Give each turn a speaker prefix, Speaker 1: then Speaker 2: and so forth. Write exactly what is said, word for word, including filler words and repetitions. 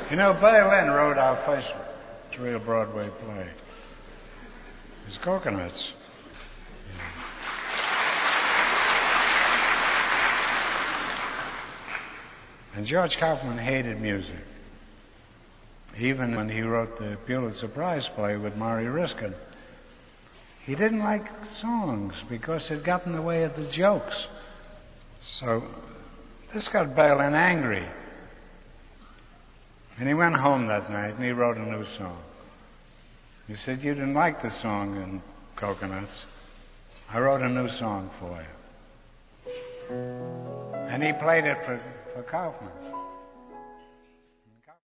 Speaker 1: You know, Berlin wrote our first real Broadway play. It was Coconuts. And George Kaufman hated music. Even when he wrote the Pulitzer Prize play with Maury Riskin, he didn't like songs because it got in the way of the jokes. So this got Berlin angry. And he went home that night and he wrote a new song. He said, "You didn't like the song in Coconuts. I wrote a new song for you." And he played it for, for Kaufman.